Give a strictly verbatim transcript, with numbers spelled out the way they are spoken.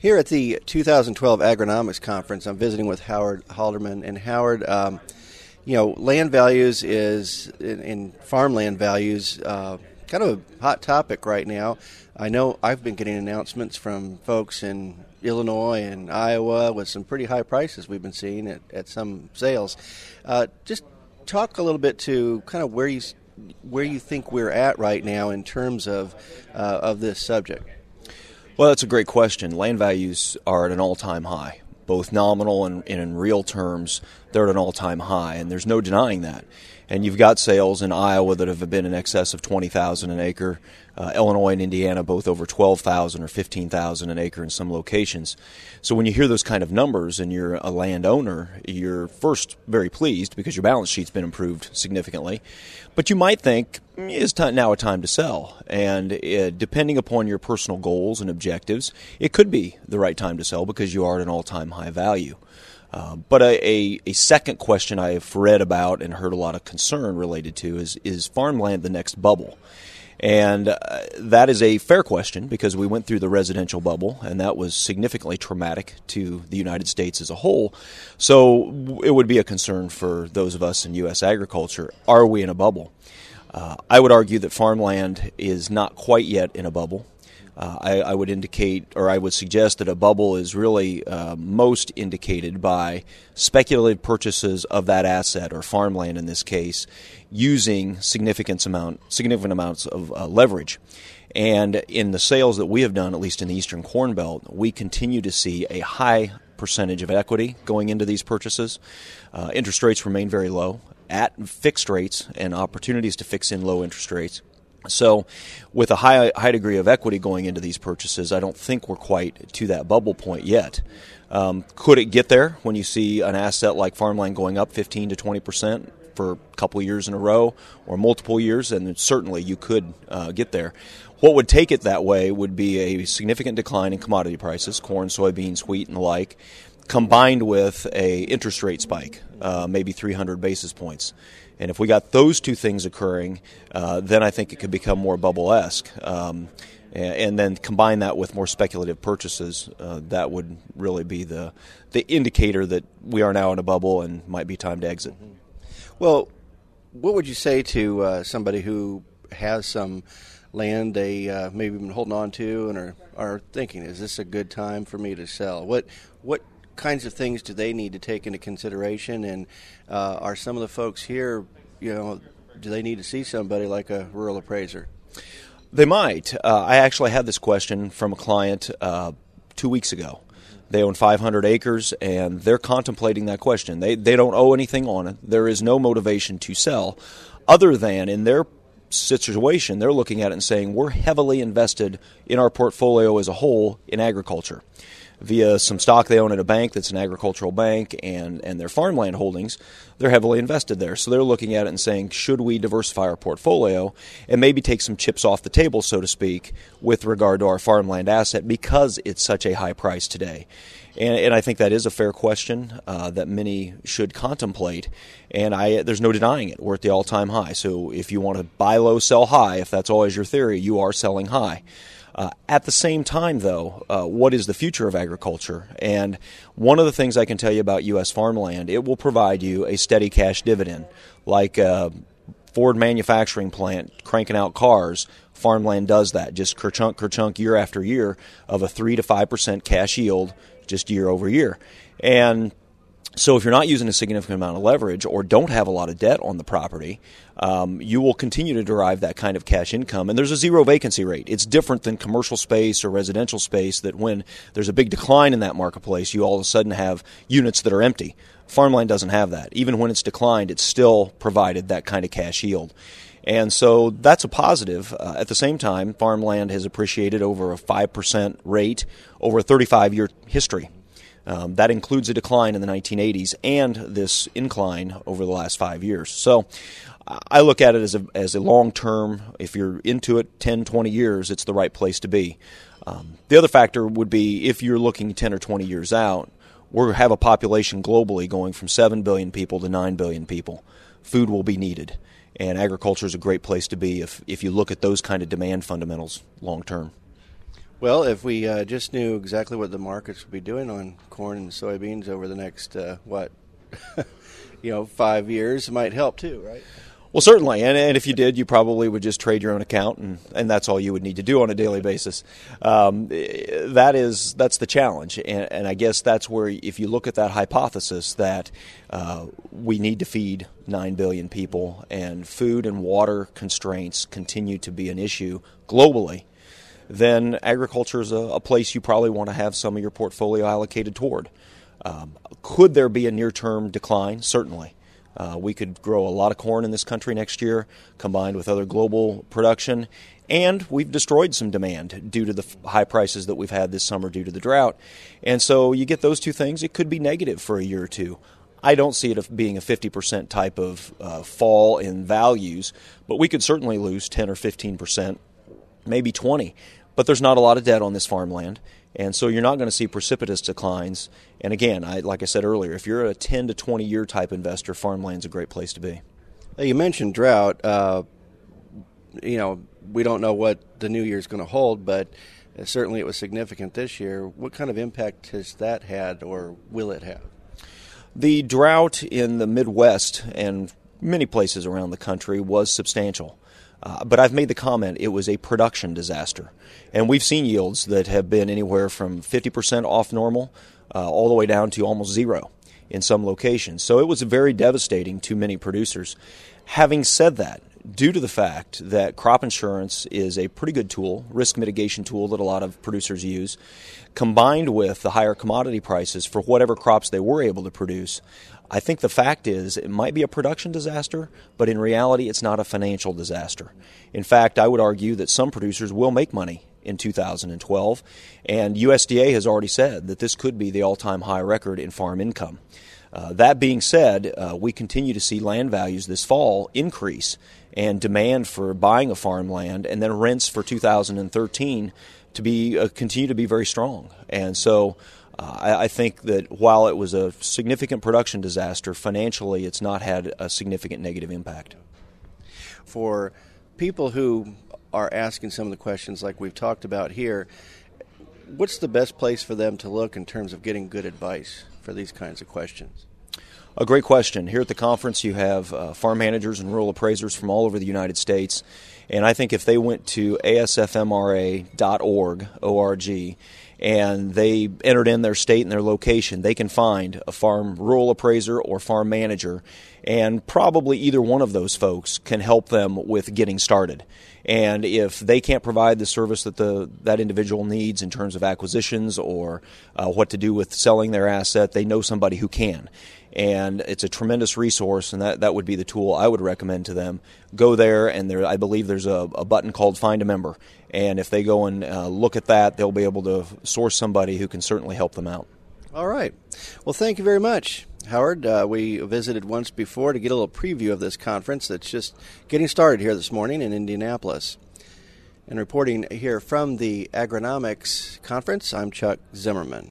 Here at the two thousand twelve Agronomics Conference, I'm visiting with Howard Halderman. And Howard, um, you know, land values is, in, in farmland values, uh, kind of a hot topic right now. I know I've been getting announcements from folks in Illinois and Iowa with some pretty high prices we've been seeing at, at some sales. Uh, just talk a little bit to kind of where you where you think we're at right now in terms of uh, of this subject. Well, that's a great question. Land values are at an all-time high, both nominal and, and in real terms. They're at an all-time high, and there's no denying that. And you've got sales in Iowa that have been in excess of twenty thousand dollars an acre. Uh, Illinois and Indiana both over twelve thousand dollars or fifteen thousand dollars an acre in some locations. So when you hear those kind of numbers and you're a landowner, you're first very pleased because your balance sheet's been improved significantly. But you might think, is t- now a time to sell? And uh, depending upon your personal goals and objectives, it could be the right time to sell because you are at an all-time high value. Uh, but a, a, a second question I have read about and heard a lot of concern related to is, is farmland the next bubble? And uh, that is a fair question because we went through the residential bubble, and that was significantly traumatic to the United States as a whole. So it would be a concern for those of us in U S agriculture. Are we in a bubble? Uh, I would argue that farmland is not quite yet in a bubble. Uh, I, I would indicate, or I would suggest that a bubble is really uh, most indicated by speculative purchases of that asset, or farmland in this case, using significant amount, significant amounts of uh, leverage. And in the sales that we have done, at least in the Eastern Corn Belt, we continue to see a high percentage of equity going into these purchases. Uh, interest rates remain very low at fixed rates and opportunities to fix in low interest rates. So with a high high degree of equity going into these purchases, I don't think we're quite to that bubble point yet. Um, could it get there when you see an asset like farmland going up fifteen to twenty percent for a couple of years in a row or multiple years? And certainly you could uh, get there. What would take it that way would be a significant decline in commodity prices, corn, soybeans, wheat, and the like, combined with a interest rate spike, uh, maybe three hundred basis points. And if we got those two things occurring, uh, then I think it could become more bubble-esque. Um, and, and then combine that with more speculative purchases, uh, that would really be the the indicator that we are now in a bubble and might be time to exit. Mm-hmm. Well, what would you say to uh, somebody who has some land they uh, maybe been holding on to and are, are thinking, is this a good time for me to sell? What what kinds of things do they need to take into consideration, and uh, are some of the folks here, you know, do they need to see somebody like a rural appraiser? They might. Uh, I actually had this question from a client uh, two weeks ago. They own five hundred acres, and they're contemplating that question. They they don't owe anything on it. There is no motivation to sell other than in their situation, they're looking at it and saying, we're heavily invested in our portfolio as a whole in agriculture. Via some stock they own at a bank that's an agricultural bank, and, and their farmland holdings, they're heavily invested there. So they're looking at it and saying, should we diversify our portfolio and maybe take some chips off the table, so to speak, with regard to our farmland asset because it's such a high price today? And, and I think that is a fair question uh, that many should contemplate. And I, there's no denying it. We're at the all-time high. So if you want to buy low, sell high, if that's always your theory, you are selling high. Uh, at the same time, though, uh, what is the future of agriculture? And one of the things I can tell you about U S farmland, it will provide you a steady cash dividend. Like a Ford manufacturing plant cranking out cars, farmland does that, just ker-chunk, ker-chunk, year after year of a three to five percent cash yield just year over year. And so if you're not using a significant amount of leverage or don't have a lot of debt on the property, um, you will continue to derive that kind of cash income. And there's a zero vacancy rate. It's different than commercial space or residential space that when there's a big decline in that marketplace, you all of a sudden have units that are empty. Farmland doesn't have that. Even when it's declined, it's still provided that kind of cash yield. And so that's a positive. Uh, at the same time, farmland has appreciated over a five percent rate over a thirty-five year history. Um, that includes a decline in the nineteen eighties and this incline over the last five years. So I look at it as a, as a long-term, if you're into it ten, twenty years, it's the right place to be. Um, the other factor would be if you're looking ten or twenty years out, we have a population globally going from seven billion people to nine billion people. Food will be needed, and agriculture is a great place to be if, if you look at those kind of demand fundamentals long-term. Well, if we uh, just knew exactly what the markets would be doing on corn and soybeans over the next, uh, what, you know, five years, it might help too, right? Well, certainly, and, and if you did, you probably would just trade your own account, and, and that's all you would need to do on a daily basis. Um, that is that's the challenge, and, and I guess that's where, if you look at that hypothesis that uh, we need to feed nine billion people, and food and water constraints continue to be an issue globally, then agriculture is a, a place you probably want to have some of your portfolio allocated toward. Um, could there be a near-term decline? Certainly. Uh, we could grow a lot of corn in this country next year, combined with other global production, and we've destroyed some demand due to the f- high prices that we've had this summer due to the drought. And so you get those two things, it could be negative for a year or two. I don't see it being a fifty percent type of uh, fall in values, but we could certainly lose ten or fifteen percent, maybe twenty. But there's not a lot of debt on this farmland, and so you're not going to see precipitous declines. And again, I, like I said earlier, if you're a ten to twenty year type investor, farmland's a great place to be. You mentioned drought. Uh, you know, we don't know what the new year's going to hold, but certainly it was significant this year. What kind of impact has that had, or will it have? The drought in the Midwest and many places around the country was substantial. Uh, but I've made the comment it was a production disaster. And we've seen yields that have been anywhere from fifty percent off normal uh, all the way down to almost zero in some locations. So it was very devastating to many producers. Having said that, due to the fact that crop insurance is a pretty good tool, risk mitigation tool that a lot of producers use, combined with the higher commodity prices for whatever crops they were able to produce, I think the fact is it might be a production disaster, but in reality it's not a financial disaster. In fact, I would argue that some producers will make money in two thousand twelve, and U S D A has already said that this could be the all-time high record in farm income. Uh, that being said, uh, we continue to see land values this fall increase, and demand for buying of farmland, and then rents for two thousand thirteen to be uh, continue to be very strong. And so uh, I, I think that while it was a significant production disaster, financially it's not had a significant negative impact. For people who are asking some of the questions like we've talked about here, what's the best place for them to look in terms of getting good advice for these kinds of questions? A great question. Here at the conference you have uh, farm managers and rural appraisers from all over the United States, and I think if they went to A S F M R A dot org, O R G, and they entered in their state and their location, they can find a farm rural appraiser or farm manager, and probably either one of those folks can help them with getting started. And if they can't provide the service that the that individual needs in terms of acquisitions or uh, what to do with selling their asset, they know somebody who can. And it's a tremendous resource, and that, that would be the tool I would recommend to them. Go there, and there I believe there's a, a button called Find a Member. And if they go and uh, look at that, they'll be able to source somebody who can certainly help them out. All right. Well, thank you very much, Howard. Uh, we visited once before to get a little preview of this conference that's just getting started here this morning in Indianapolis. And reporting here from the Agronomics Conference, I'm Chuck Zimmerman.